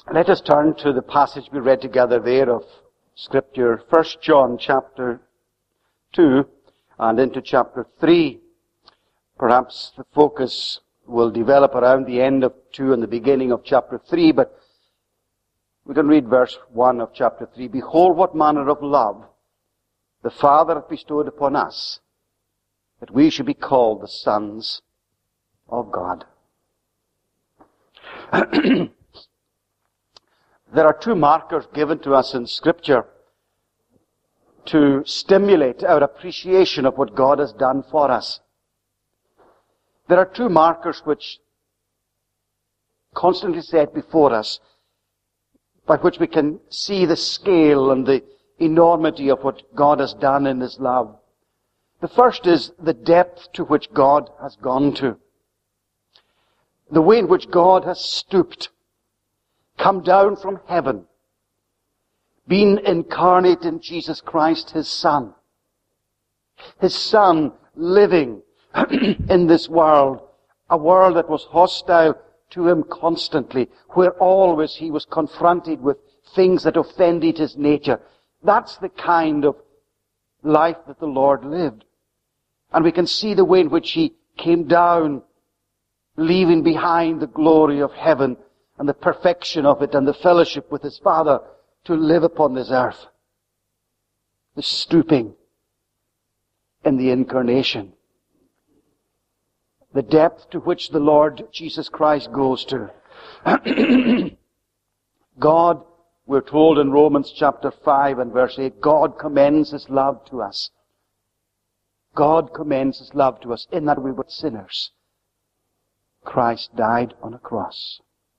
Let us turn to the passage we read together there of Scripture, 1 John chapter 2 and into chapter 3. Perhaps the focus will develop around the end of 2 and the beginning of chapter 3, but we can read verse 1 of chapter 3. Behold, what manner of love the Father hath bestowed upon us, that we should be called the sons of God. There are two markers given to us in Scripture to stimulate our appreciation of what God has done for us. There are two markers which constantly set before us, by which we can see the scale and the enormity of what God has done in His love. The first is the depth to which God has gone to. The way in which God has stooped, come down from heaven, been incarnate in Jesus Christ, His Son. His Son living in this world, a world that was hostile to Him constantly, where always He was confronted with things that offended His nature. That's the kind of life that the Lord lived. And we can see the way in which He came down, leaving behind the glory of heaven and the perfection of it and the fellowship with His Father to live upon this earth. The stooping in the incarnation. The depth to which the Lord Jesus Christ goes to. God, we're told in Romans chapter 5 and verse 8, God commends His love to us. God commends His love to us in that we were sinners. Christ died on a cross.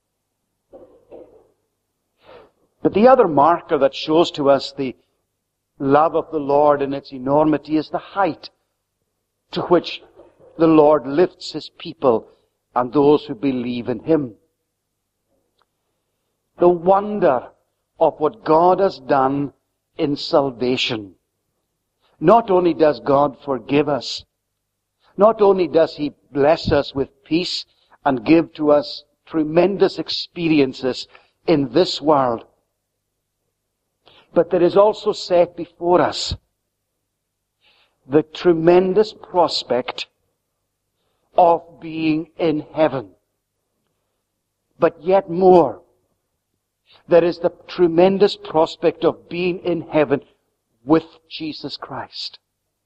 But the other marker that shows to us the love of the Lord in its enormity is the height to which the Lord lifts His people and those who believe in Him. The wonder of what God has done in salvation. Not only does God forgive us, not only does He bless us with peace and give to us tremendous experiences in this world, but there is also set before us the tremendous prospect of being in heaven. But yet more, there is the tremendous prospect of being in heaven with Jesus Christ.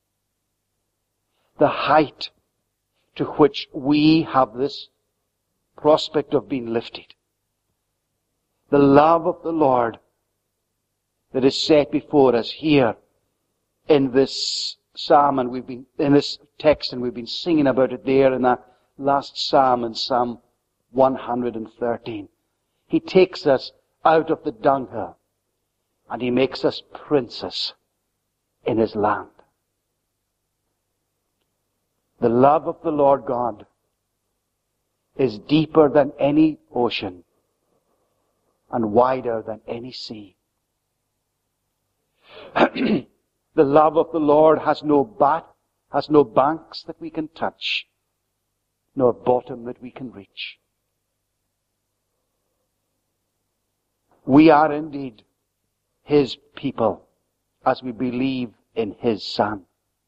The height to which we have this prospect of being lifted. The love of the Lord that is set before us here in this psalm, and we've been in this text, and we've been singing about it there in that last psalm in Psalm 113. He takes us out of the dunghill and He makes us princes in His land. The love of the Lord God is deeper than any ocean and wider than any sea. The love of the Lord has no banks that we can touch, nor bottom that we can reach. We are indeed His people as we believe in His Son.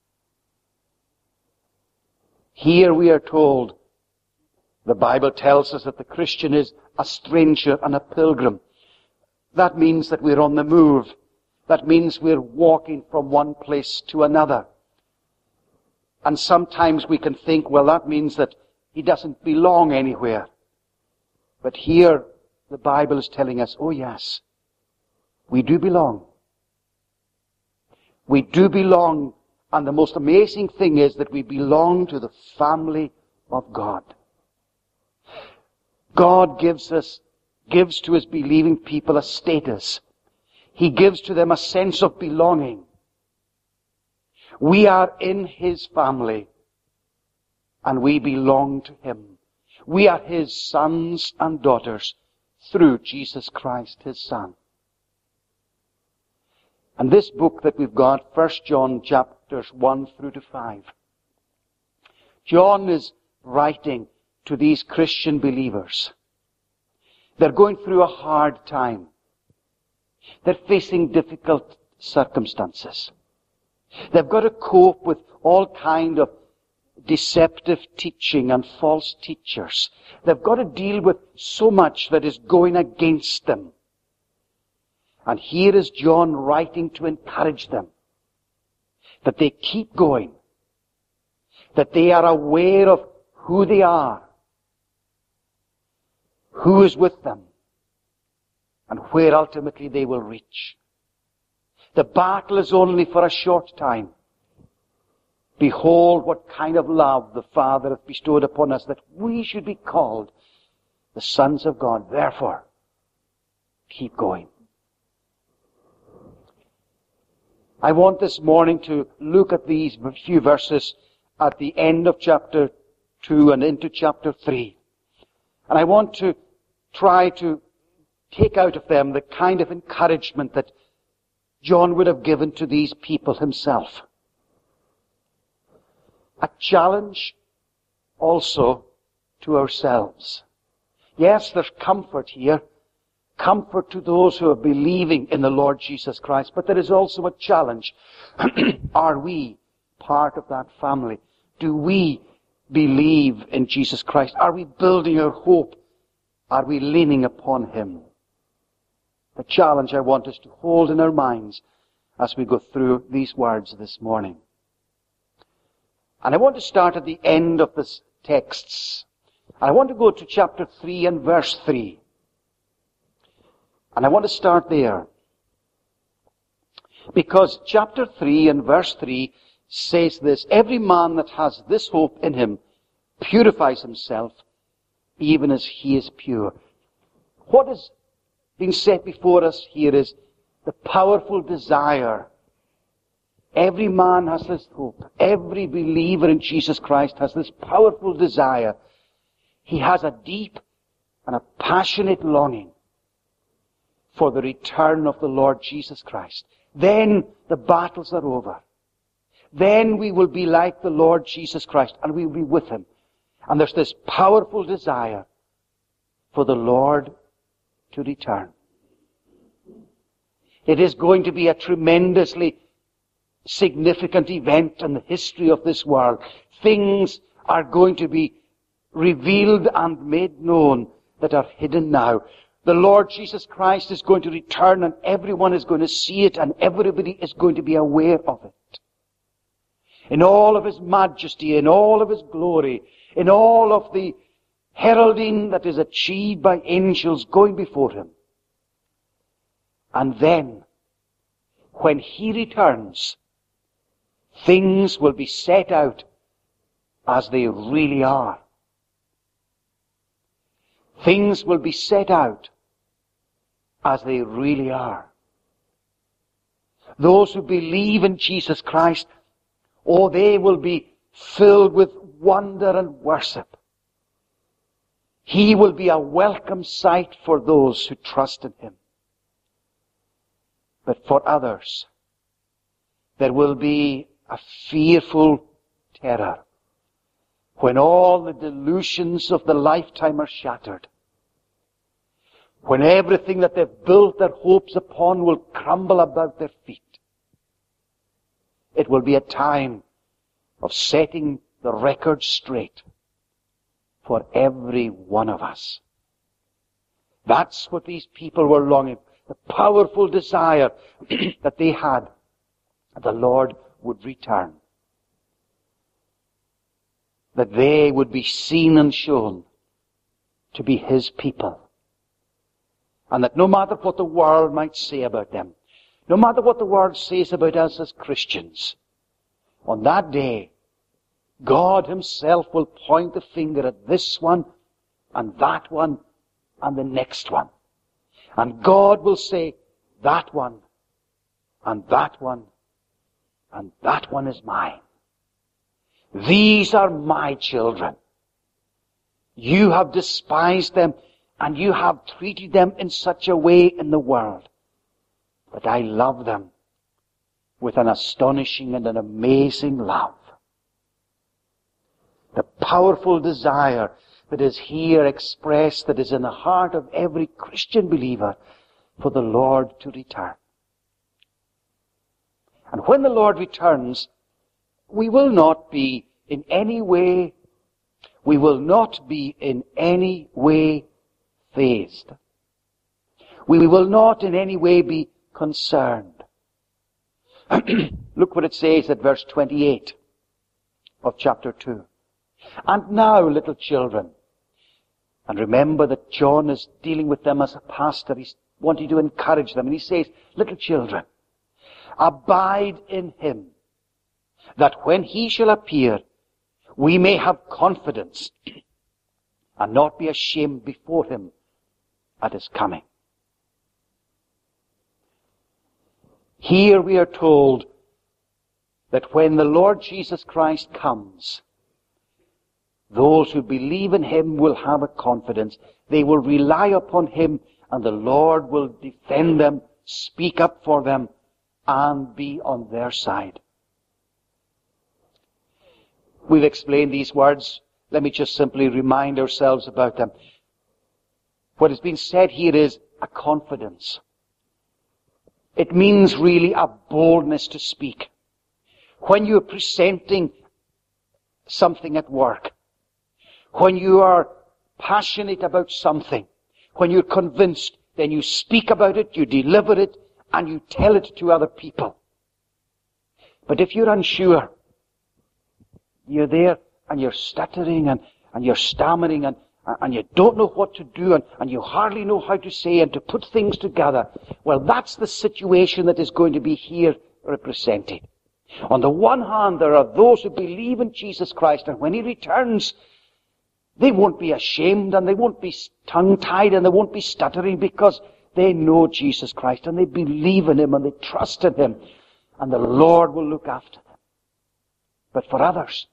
Here we are told, the Bible tells us that the Christian is a stranger and a pilgrim. That means that we're on the move. That means we're walking from one place to another. And sometimes we can think, well, that means that he doesn't belong anywhere. But here, the Bible is telling us, oh yes, we do belong. We do belong, and the most amazing thing is that we belong to the family of God. God gives to His believing people a status. He gives to them a sense of belonging. We are in His family, and we belong to Him. We are His sons and daughters through Jesus Christ, His Son. And this book that we've got, 1 John chapters 1 through to 5, John is writing to these Christian believers. They're going through a hard time. They're facing difficult circumstances. They've got to cope with all kind of deceptive teaching and false teachers. They've got to deal with so much that is going against them. And here is John writing to encourage them that they keep going, that they are aware of who they are, who is with them, and where ultimately they will reach. The battle is only for a short time. Behold what kind of love the Father hath bestowed upon us, that we should be called the sons of God. Therefore, keep going. I want this morning to look at these few verses at the end of chapter 2 and into chapter 3. And I want to try to take out of them the kind of encouragement that John would have given to these people himself. A challenge also to ourselves. Yes, there's comfort here. Comfort to those who are believing in the Lord Jesus Christ. But there is also a challenge. Are we part of that family? Do we believe in Jesus Christ? Are we building our hope? Are we leaning upon Him? The challenge I want us to hold in our minds as we go through these words this morning. And I want to start at the end of the texts. I want to go to chapter 3 and verse 3. And I want to start there. Because chapter 3 and verse 3 says this: every man that has this hope in him purifies himself, even as he is pure. What is being set before us here is the powerful desire. Every man has this hope. Every believer in Jesus Christ has this powerful desire. He has a deep and a passionate longing for the return of the Lord Jesus Christ. Then the battles are over. Then we will be like the Lord Jesus Christ, and we will be with Him. And there's this powerful desire for the Lord to return. It is going to be a tremendously significant event in the history of this world. Things are going to be revealed and made known that are hidden now. The Lord Jesus Christ is going to return, and everyone is going to see it, and everybody is going to be aware of it. In all of His majesty, in all of His glory, in all of the heralding that is achieved by angels going before Him. And then, when He returns, things will be set out as they really are. Things will be set out as they really are. Those who believe in Jesus Christ, oh, they will be filled with wonder and worship. He will be a welcome sight for those who trust in Him. But for others, there will be a fearful terror when all the delusions of the lifetime are shattered. When everything that they've built their hopes upon will crumble about their feet. It will be a time of setting the record straight for every one of us. That's what these people were longing for. The powerful desire that they had, that the Lord would return. That they would be seen and shown to be His people. And that no matter what the world might say about them, no matter what the world says about us as Christians, on that day, God Himself will point the finger at this one, and that one, and the next one. And God will say, that one, and that one, and that one is mine. These are my children. You have despised them, and you have treated them in such a way in the world. But I love them with an astonishing and an amazing love. The powerful desire that is here expressed, that is in the heart of every Christian believer, for the Lord to return. And when the Lord returns, we will not be in any way fazed. We will not in any way be concerned. Look what it says at verse 28 of chapter 2. And now, little children, and remember that John is dealing with them as a pastor. He's wanting to encourage them. And he says, little children, abide in him, that when he shall appear, we may have confidence and not be ashamed before him at his coming. Here we are told that when the Lord Jesus Christ comes, those who believe in him will have a confidence. They will rely upon him, and the Lord will defend them, speak up for them, and be on their side. We'll explain these words. Let me just simply remind ourselves about them. What has been said here is a confidence. It means really a boldness to speak. When you're presenting something at work, when you are passionate about something, when you're convinced, then you speak about it, you deliver it, and you tell it to other people. But if you're unsure, you're there and you're stuttering and you're stammering and you don't know what to do and you hardly know how to say and to put things together, well, that's the situation that is going to be here represented. On the one hand, there are those who believe in Jesus Christ, and when he returns, they won't be ashamed and they won't be tongue-tied and they won't be stuttering, because they know Jesus Christ and they believe in him and they trust in him, and the Lord will look after them. But for others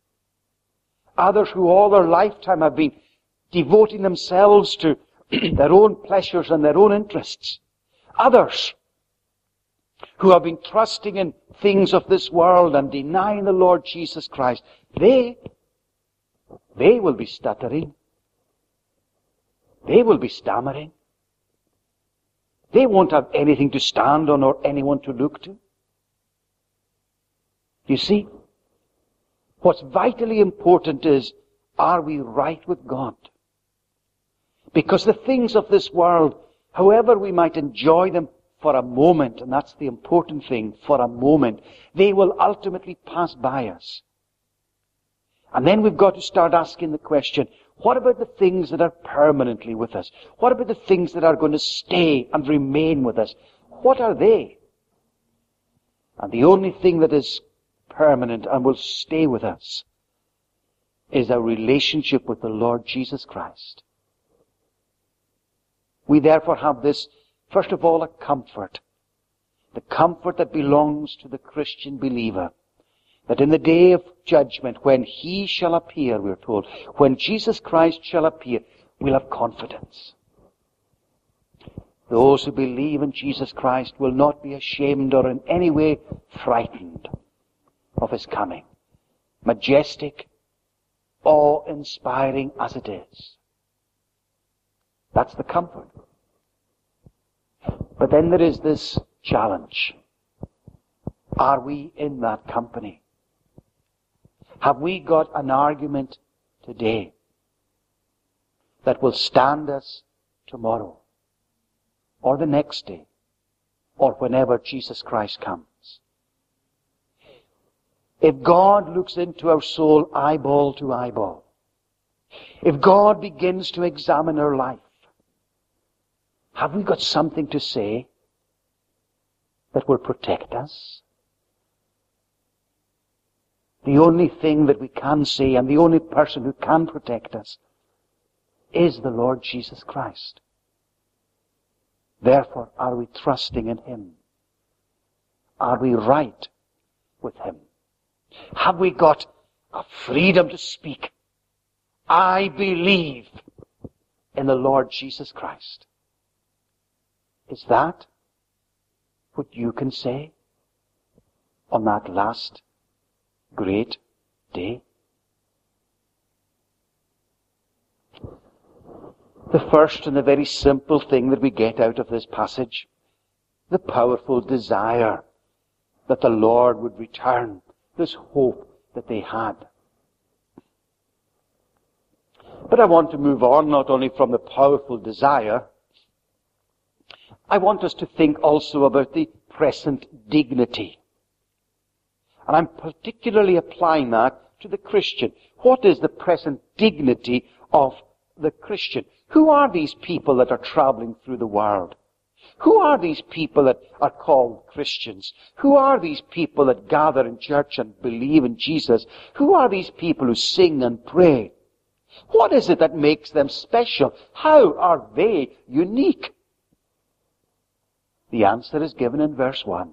who all their lifetime have been devoting themselves to their own pleasures and their own interests, others who have been trusting in things of this world and denying the Lord Jesus Christ, they will be stuttering. They will be stammering. They won't have anything to stand on or anyone to look to. You see, what's vitally important is, are we right with God? Because the things of this world, however we might enjoy them for a moment, and that's the important thing, for a moment, they will ultimately pass by us. And then we've got to start asking the question, what about the things that are permanently with us? What about the things that are going to stay and remain with us? What are they? And the only thing that is permanent and will stay with us is our relationship with the Lord Jesus Christ. We therefore have this, first of all, a comfort. The comfort that belongs to the Christian believer. That in the day of judgment, when he shall appear, we're told, when Jesus Christ shall appear, we'll have confidence. Those who believe in Jesus Christ will not be ashamed or in any way frightened of his coming. Majestic, awe-inspiring as it is. That's the comfort. But then there is this challenge. Are we in that company? Have we got an argument today that will stand us tomorrow, or the next day, or whenever Jesus Christ comes? If God looks into our soul eyeball to eyeball, if God begins to examine our life, have we got something to say that will protect us? The only thing that we can say, and the only person who can protect us, is the Lord Jesus Christ. Therefore, are we trusting in him? Are we right with him? Have we got a freedom to speak? I believe in the Lord Jesus Christ. Is that what you can say on that last great day? The first and the very simple thing that we get out of this passage, the powerful desire that the Lord would return, this hope that they had. But I want to move on not only from the powerful desire, I want us to think also about the present dignity. And I'm particularly applying that to the Christian. What is the present dignity of the Christian? Who are these people that are traveling through the world? Who are these people that are called Christians? Who are these people that gather in church and believe in Jesus? Who are these people who sing and pray? What is it that makes them special? How are they unique? The answer is given in verse 1.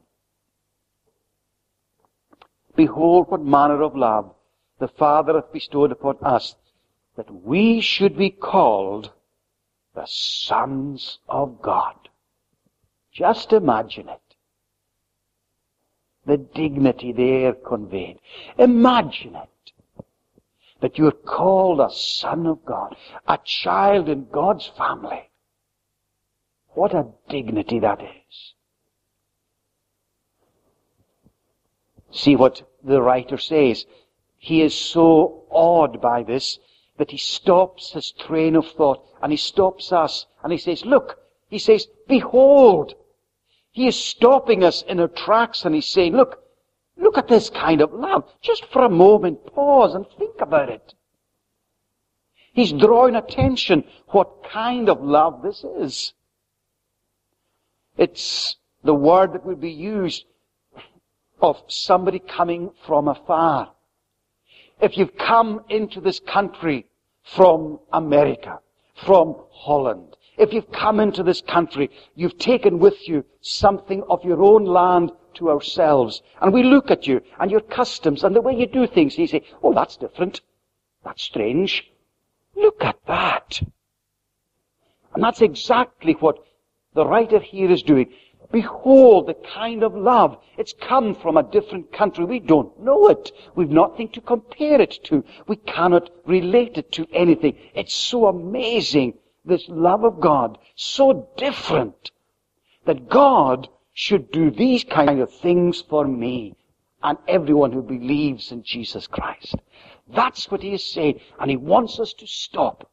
Behold, what manner of love the Father hath bestowed upon us, that we should be called the sons of God. Just imagine it. The dignity there conveyed. Imagine it. That you're called a son of God, a child in God's family. What a dignity that is. See what the writer says. He is so awed by this that he stops his train of thought and he stops us and he says, look, he says, behold. He is stopping us in our tracks and he's saying, look at this kind of love. Just for a moment, pause and think about it. He's drawing attention what kind of love this is. It's the word that would be used of somebody coming from afar. If you've come into this country from America, from Holland, if you've come into this country, you've taken with you something of your own land to ourselves. And we look at you and your customs and the way you do things. And you say, oh, that's different. That's strange. Look at that. And that's exactly what the writer here is doing. Behold the kind of love. It's come from a different country. We don't know it. We've nothing to compare it to. We cannot relate it to anything. It's so amazing, this love of God, so different, that God should do these kind of things for me and everyone who believes in Jesus Christ. That's what he is saying. And he wants us to stop.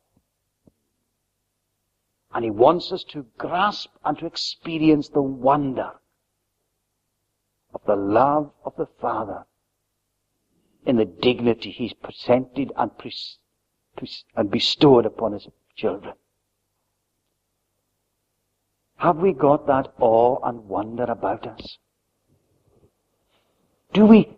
And he wants us to grasp and to experience the wonder of the love of the Father in the dignity he's presented and bestowed upon his children. Have we got that awe and wonder about us? Do we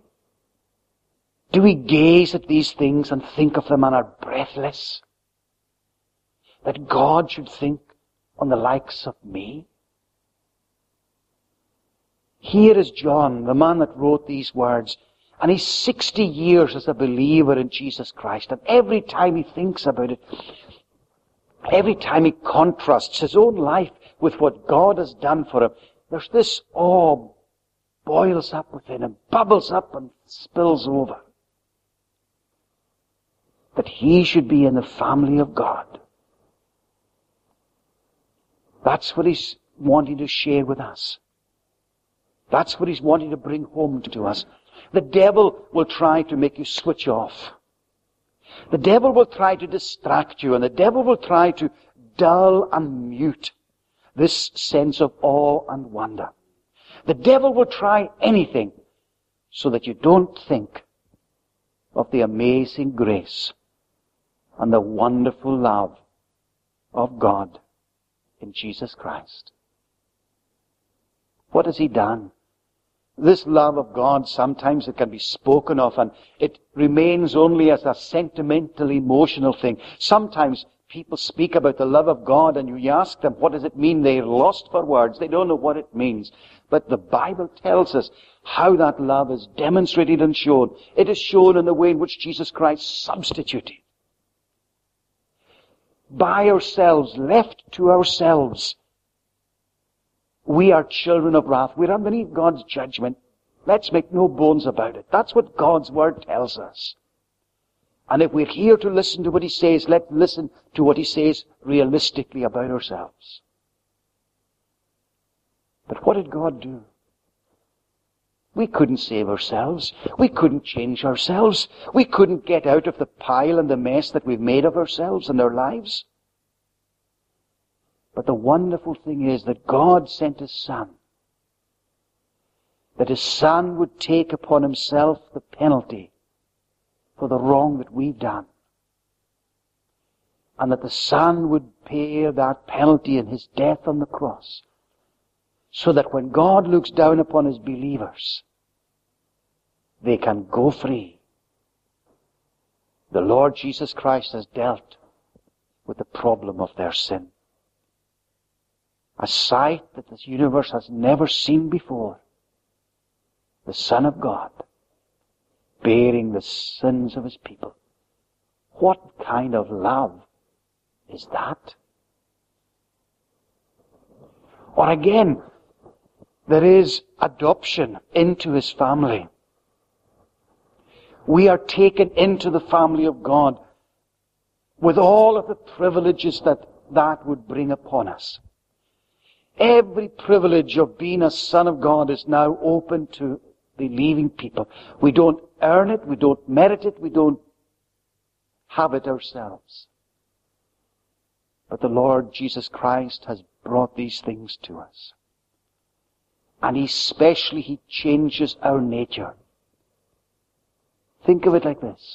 gaze at these things and think of them and are breathless? That God should think on the likes of me? Here is John, the man that wrote these words, and he's 60 years as a believer in Jesus Christ, and every time he thinks about it, every time he contrasts his own life with what God has done for him, there's this awe boils up within him, bubbles up and spills over. That he should be in the family of God. That's what he's wanting to share with us. That's what he's wanting to bring home to us. The devil will try to make you switch off. The devil will try to distract you, and the devil will try to dull and mute this sense of awe and wonder. The devil will try anything so that you don't think of the amazing grace and the wonderful love of God in Jesus Christ. What has he done? This love of God, sometimes it can be spoken of and it remains only as a sentimental, emotional thing. Sometimes people speak about the love of God and you ask them, what does it mean? They're lost for words. They don't know what it means. But the Bible tells us how that love is demonstrated and shown. It is shown in the way in which Jesus Christ substituted. By ourselves, left to ourselves, we are children of wrath. We're underneath God's judgment. Let's make no bones about it. That's what God's Word tells us. And if we're here to listen to what he says, let's listen to what he says realistically about ourselves. But what did God do? We couldn't save ourselves. We couldn't change ourselves. We couldn't get out of the pile and the mess that we've made of ourselves and our lives. But the wonderful thing is that God sent His Son. That His Son would take upon Himself the penalty for the wrong that we've done. And that the Son would pay that penalty in His death on the cross. So that when God looks down upon His believers, they can go free. The Lord Jesus Christ has dealt with the problem of their sin. A sight that this universe has never seen before. The Son of God bearing the sins of His people. What kind of love is that? Or again, there is adoption into His family. We are taken into the family of God with all of the privileges that would bring upon us. Every privilege of being a son of God is now open to believing people. We don't earn it, we don't merit it, we don't have it ourselves. But the Lord Jesus Christ has brought these things to us. And especially He changes our nature. Think of it like this.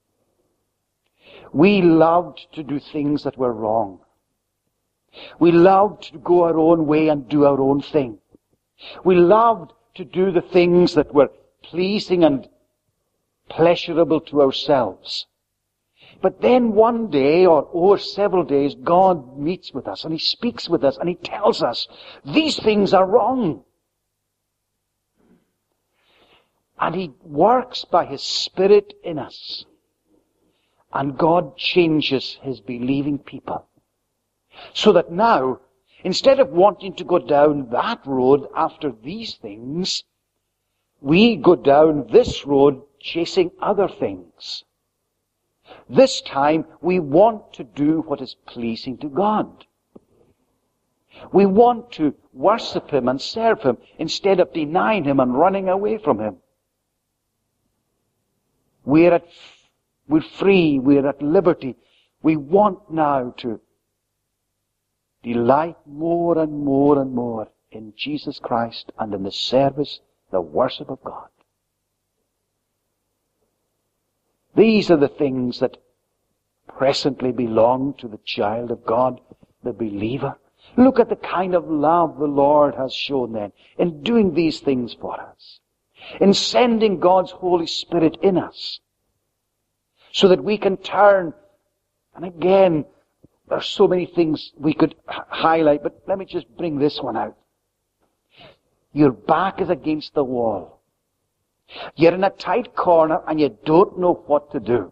We loved to do things that were wrong. We loved to go our own way and do our own thing. We loved to do the things that were pleasing and pleasurable to ourselves. But then one day, or over several days, God meets with us and He speaks with us and He tells us, these things are wrong. And He works by His Spirit in us. And God changes His believing people. So that now, instead of wanting to go down that road after these things, we go down this road chasing other things. This time, we want to do what is pleasing to God. We want to worship Him and serve Him instead of denying Him and running away from Him. We're free, we're at liberty. We want now to delight more and more and more in Jesus Christ and in the service, the worship of God. These are the things that presently belong to the child of God, the believer. Look at the kind of love the Lord has shown then in doing these things for us. In sending God's Holy Spirit in us. So that we can turn. And again, there are so many things we could highlight, but let me just bring this one out. Your back is against the wall. You're in a tight corner and you don't know what to do.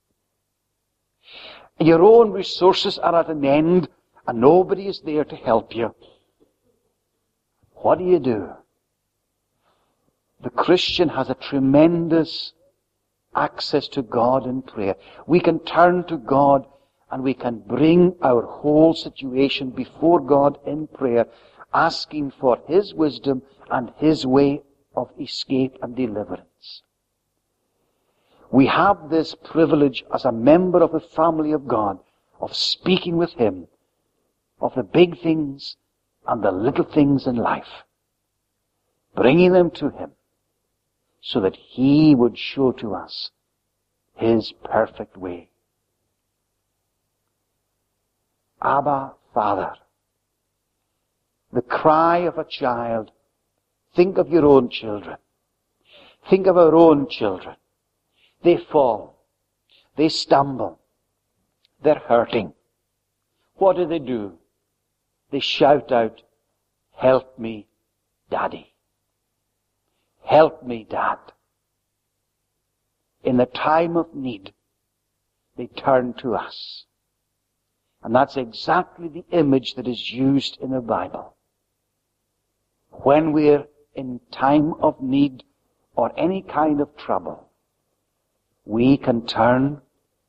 Your own resources are at an end and nobody is there to help you. What do? The Christian has a tremendous access to God in prayer. We can turn to God and we can bring our whole situation before God in prayer, asking for His wisdom and His way of escape and deliverance. We have this privilege as a member of the family of God of speaking with Him of the big things and the little things in life, bringing them to Him so that He would show to us His perfect way. Abba, Father. The cry of a child. Think of your own children. Think of our own children. They fall. They stumble. They're hurting. What do? They shout out, help me, Daddy. Help me, Dad. In the time of need, they turn to us. And that's exactly the image that is used in the Bible. When we're in time of need or any kind of trouble, we can turn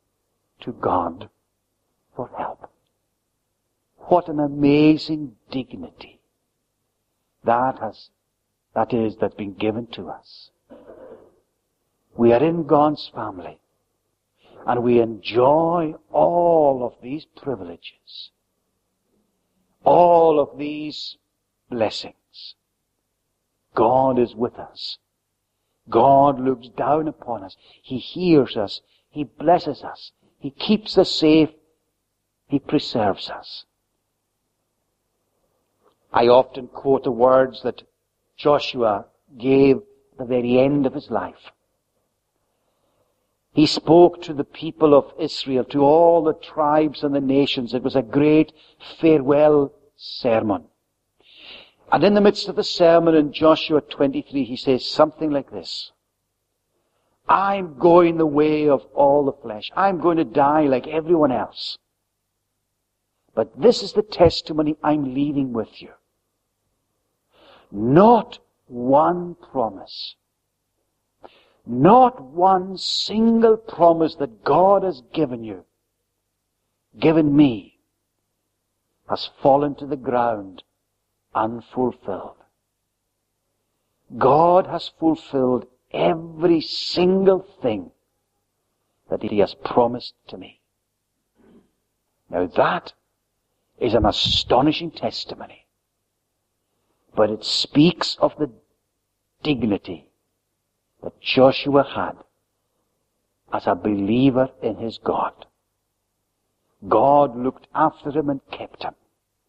to God for help. What an amazing dignity that's been given to us. We are in God's family, and we enjoy all of these privileges, all of these blessings. God is with us. God looks down upon us. He hears us. He blesses us. He keeps us safe. He preserves us. I often quote the words that Joshua gave at the very end of his life. He spoke to the people of Israel, to all the tribes and the nations. It was a great farewell sermon. And in the midst of the sermon in Joshua 23, he says something like this: I'm going the way of all the flesh. I'm going to die like everyone else. But this is the testimony I'm leaving with you. Not one promise, not one single promise that God has given you, given me, has fallen to the ground unfulfilled. God has fulfilled every single thing that He has promised to me. Now that is an astonishing testimony, but it speaks of the dignity that Joshua had as a believer in his God. God looked after him and kept him.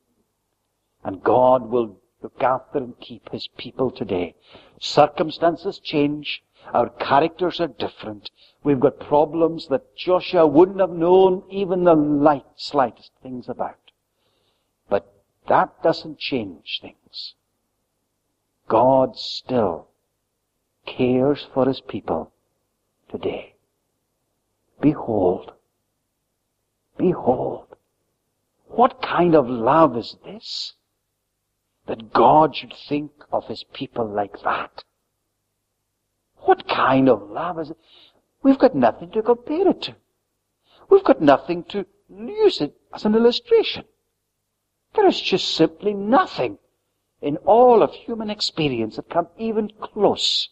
And God will look after and keep His people today. Circumstances change. Our characters are different. We've got problems that Joshua wouldn't have known even the slightest things about. But that doesn't change things. God still cares for His people today. Behold. Behold. What kind of love is this? That God should think of His people like that. What kind of love is it? We've got nothing to compare it to. We've got nothing to use it as an illustration. There is just simply nothing in all of human experience that comes even close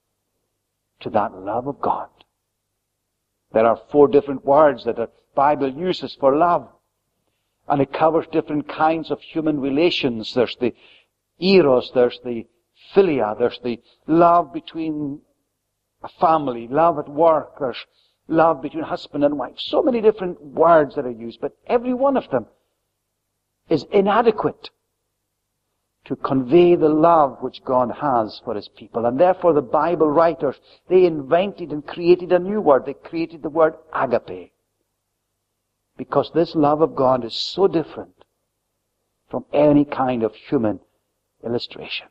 to that love of God. There are 4 different words that the Bible uses for love. And it covers different kinds of human relations. There's the eros, there's the philia, there's the love between a family, love at work, there's love between husband and wife. So many different words that are used, but every one of them is inadequate to convey the love which God has for His people. And therefore the Bible writers, they invented and created a new word. They created the word agape. Because this love of God is so different from any kind of human illustration.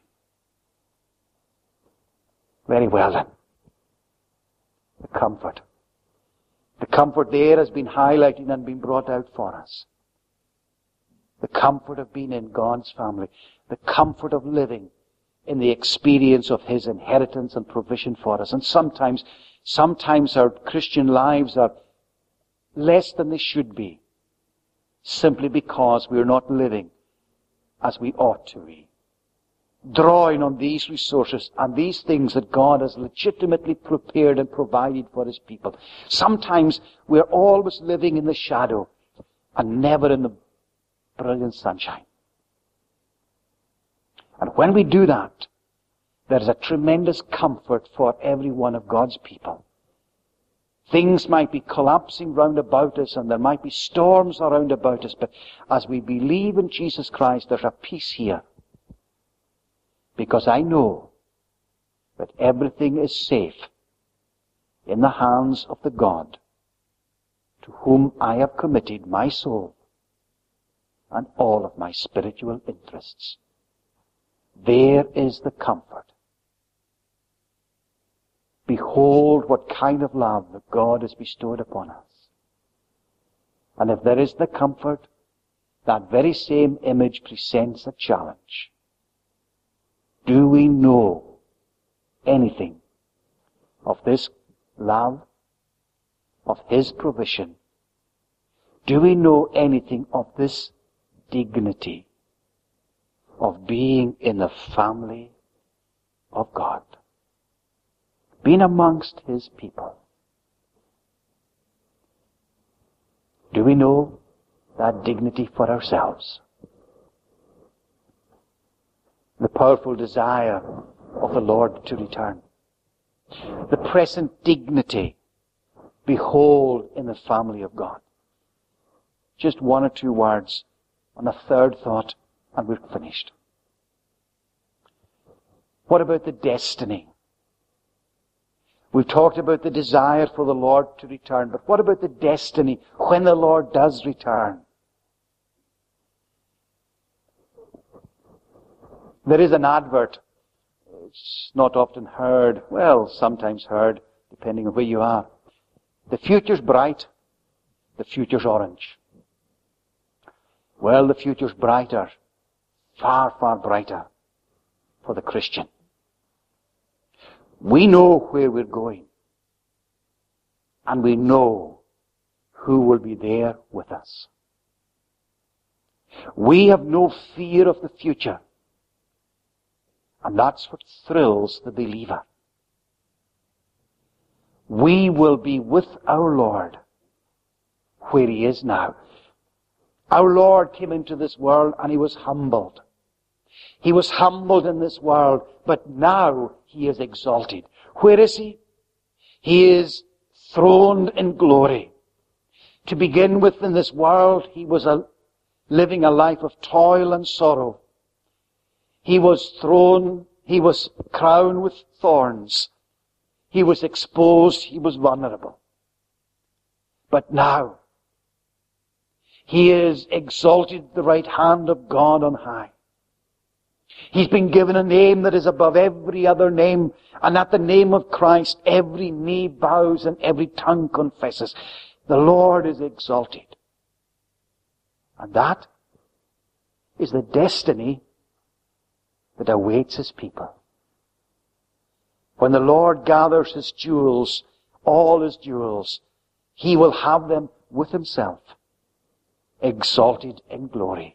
Very well then. The comfort. The comfort there has been highlighted and been brought out for us. The comfort of being in God's family. The comfort of living in the experience of His inheritance and provision for us. And sometimes our Christian lives are less than they should be, simply because we are not living as we ought to be. Drawing on these resources and these things that God has legitimately prepared and provided for His people. Sometimes we're always living in the shadow and never in the brilliant sunshine. And when we do that, there is a tremendous comfort for every one of God's people. Things might be collapsing round about us and there might be storms around about us, but as we believe in Jesus Christ, there's a peace here. Because I know that everything is safe in the hands of the God to whom I have committed my soul and all of my spiritual interests. There is the comfort. Behold what kind of love that God has bestowed upon us. And if there is the comfort, that very same image presents a challenge. Do we know anything of this love, of His provision, Do we know anything of this dignity of being in the family of God? Being amongst His people. Do we know that dignity for ourselves? The powerful desire of the Lord to return. The present dignity, behold, in the family of God. Just one or two words on a third thought and we're finished. What about the destiny? We've talked about the desire for the Lord to return, but what about the destiny when the Lord does return? There is an advert. It's not often heard, well, sometimes heard, depending on where you are. The future's bright, the future's orange. Well, the future's brighter, far, far brighter for the Christian. We know where we're going. And we know who will be there with us. We have no fear of the future. And that's what thrills the believer. We will be with our Lord where He is now. Our Lord came into this world and He was humbled. He was humbled in this world, but now He is exalted. Where is He? He is throned in glory. To begin with, in this world, He was living a life of toil and sorrow. He was crowned with thorns. He was exposed, He was vulnerable. But now, He is exalted at the right hand of God on high. He's been given a name that is above every other name, and at the name of Christ every knee bows and every tongue confesses. The Lord is exalted. And that is the destiny that awaits His people. When the Lord gathers His jewels, all His jewels, He will have them with Himself, exalted in glory.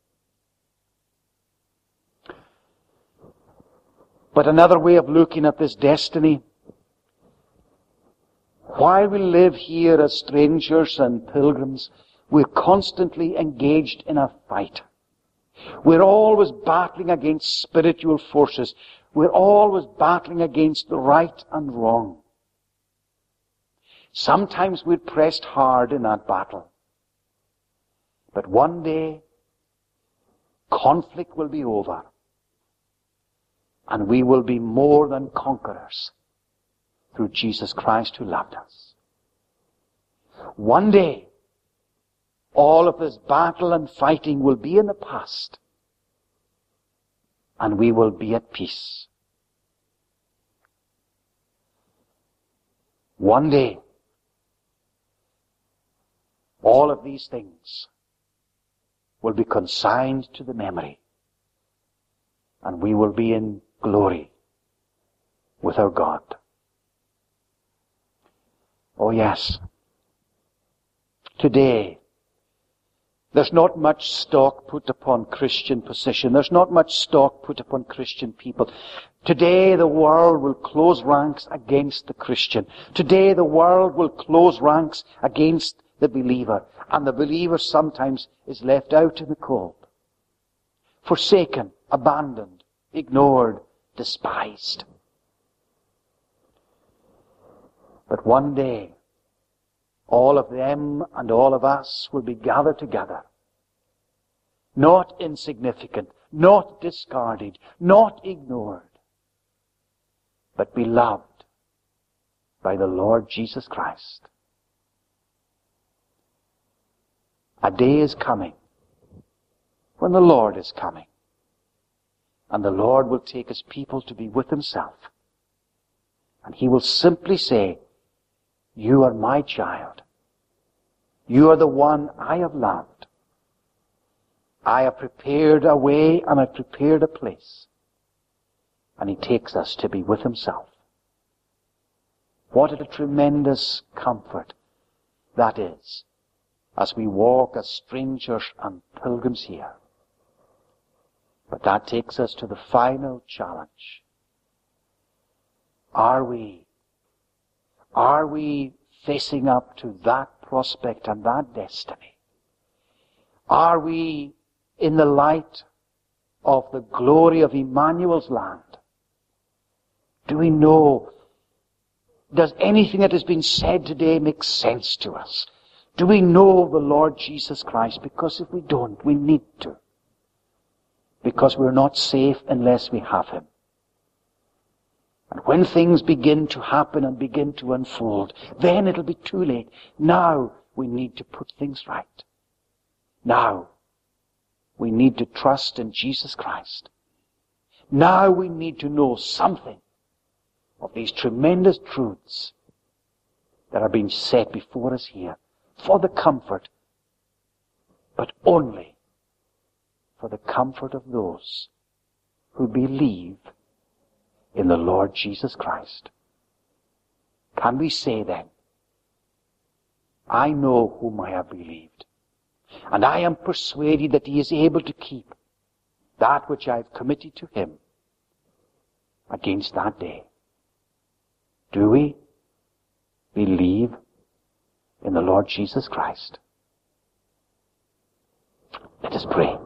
But another way of looking at this destiny, while we live here as strangers and pilgrims, we're constantly engaged in a fight. We're always battling against spiritual forces. We're always battling against the right and wrong. Sometimes we're pressed hard in that battle. But one day, conflict will be over. And we will be more than conquerors through Jesus Christ who loved us. One day, all of this battle and fighting will be in the past. And we will be at peace. One day, all of these things will be consigned to the memory. And we will be in glory with our God. Oh yes. Today, there's not much stock put upon Christian position. There's not much stock put upon Christian people. Today the world will close ranks against the Christian. Today the world will close ranks against the believer. And the believer sometimes is left out in the cold. Forsaken, abandoned, ignored, despised. But one day, all of them and all of us will be gathered together. Not insignificant, not discarded, not ignored, but beloved by the Lord Jesus Christ. A day is coming when the Lord is coming. And the Lord will take His people to be with Himself. And He will simply say, you are my child. You are the one I have loved. I have prepared a way and I've prepared a place. And He takes us to be with Himself. What a tremendous comfort that is as we walk as strangers and pilgrims here. But that takes us to the final challenge. Are we facing up to that prospect and that destiny? Are we in the light of the glory of Emmanuel's land? Do we know? Does anything that has been said today make sense to us? Do we know the Lord Jesus Christ? Because if we don't, we need to. Because we're not safe unless we have Him. And when things begin to happen and begin to unfold, then it'll be too late. Now we need to put things right. Now we need to trust in Jesus Christ. Now we need to know something of these tremendous truths that are being set before us here for the comfort, but only for the comfort of those who believe in the Lord Jesus Christ. Can we say then, I know whom I have believed, and I am persuaded that He is able to keep that which I have committed to Him against that day? Do we believe in the Lord Jesus Christ? Let us pray.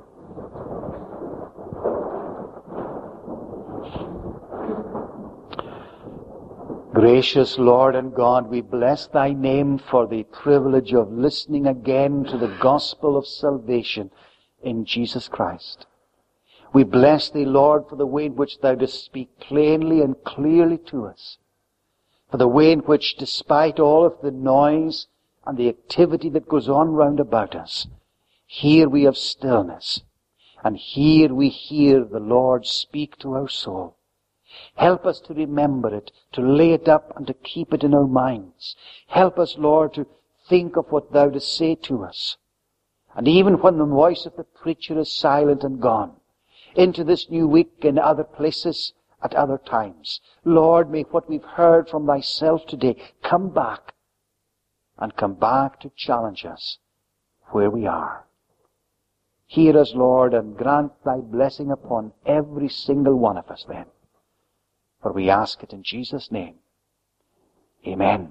Gracious Lord and God, we bless Thy name for the privilege of listening again to the gospel of salvation in Jesus Christ. We bless Thee, Lord, for the way in which Thou dost speak plainly and clearly to us. For the way in which, despite all of the noise and the activity that goes on round about us, here we have stillness, and here we hear the Lord speak to our soul. Help us to remember it, to lay it up and to keep it in our minds. Help us, Lord, to think of what Thou dost say to us. And even when the voice of the preacher is silent and gone, into this new week in other places, at other times, Lord, may what we've heard from Thyself today come back, and come back to challenge us where we are. Hear us, Lord, and grant Thy blessing upon every single one of us then. For we ask it in Jesus' name. Amen.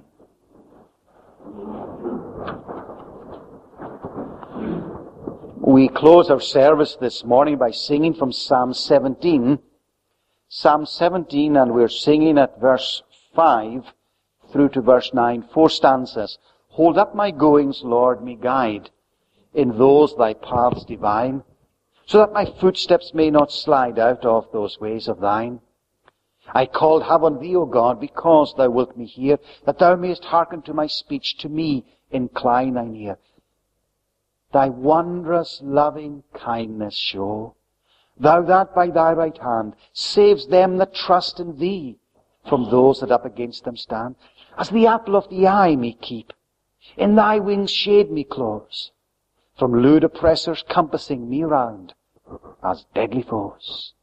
We close our service this morning by singing from Psalm 17. Psalm 17, and we're singing at verse 5 through to verse 9, 4 stanzas. Hold up my goings, Lord, me guide in those Thy paths divine, so that my footsteps may not slide out of those ways of Thine. I called have on Thee, O God, because Thou wilt me hear, that Thou mayest hearken to my speech, to me incline Thine ear. Thy wondrous loving kindness show, Thou that by Thy right hand saves them that trust in Thee from those that up against them stand. As the apple of the eye me keep, in Thy wings shade me close, from lewd oppressors compassing me round as deadly foes.